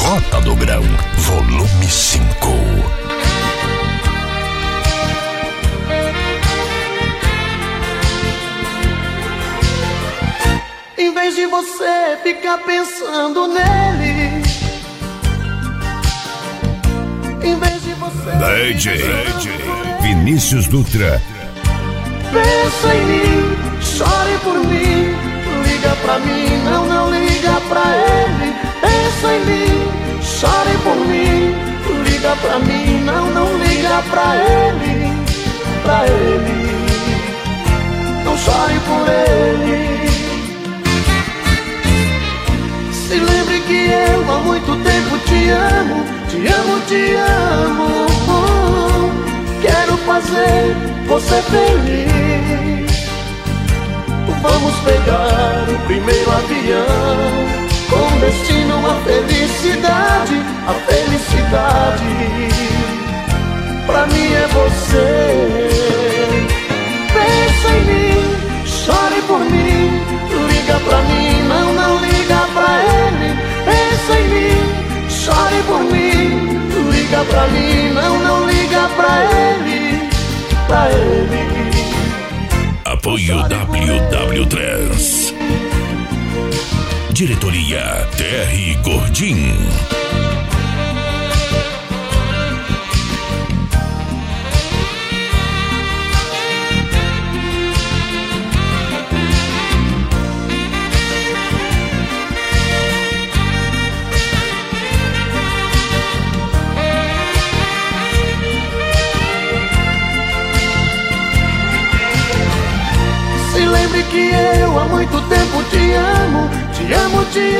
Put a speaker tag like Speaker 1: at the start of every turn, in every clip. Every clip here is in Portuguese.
Speaker 1: Rota do Grão, volume 5.
Speaker 2: Em vez de você ficar pensando nele, em vez de você
Speaker 1: DJ Vinícius Dutra.
Speaker 2: pensa em mim, chore por mim, liga pra mim, não liga pra ele. Pensa em mim, chore por mim, liga pra mim, não liga pra ele, pra ele. Não chore por ele. Se lembre que eu há muito tempo te amo, te amo, te amo. Quero fazer você feliz. Vamos pegar o primeiro avião, com destino à felicidade, a felicidade. Pra mim é você. Pensa em mim, chore por mim, liga pra mim, não liga pra ele. Pensa em mim, chore por mim, liga pra mim, não liga pra ele, pra ele.
Speaker 1: Apoio WW Trans. Diretoria TR Gordim.
Speaker 2: Se lembre que eu há muito tempo te amo, te amo, te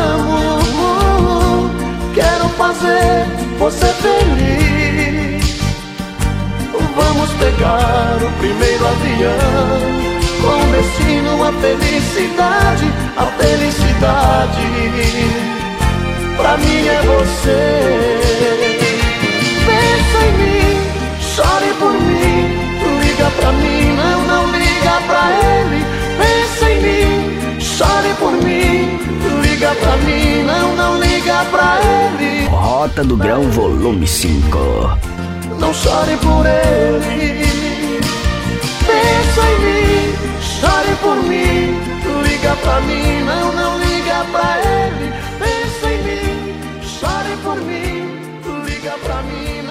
Speaker 2: amo. Quero fazer você feliz. Vamos pegar o primeiro avião, com destino à felicidade, a felicidade. Pra mim é você. Pensa em mim, chore por mim, liga pra mim, não liga pra ele. Pensa em mim, chore por mim, liga pra mim, não liga pra ele.
Speaker 3: Rota do Grão, volume 5.
Speaker 2: Não chore por ele. Pensa em mim, chore por mim, liga pra mim, não liga pra ele. Pensa em mim, chore por mim, liga pra mim.